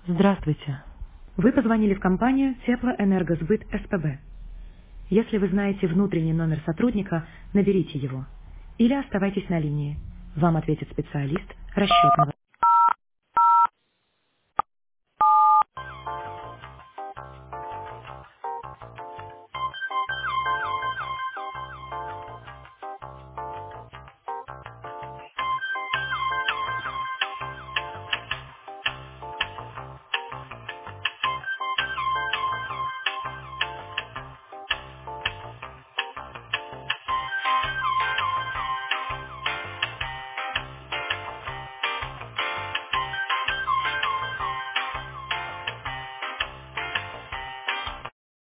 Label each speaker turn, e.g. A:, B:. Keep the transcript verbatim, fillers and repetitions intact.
A: Здравствуйте. Вы позвонили в компанию Теплоэнергосбыт СПБ. Если вы знаете внутренний номер сотрудника, наберите его. Или оставайтесь на линии. Вам ответит специалист расчетного.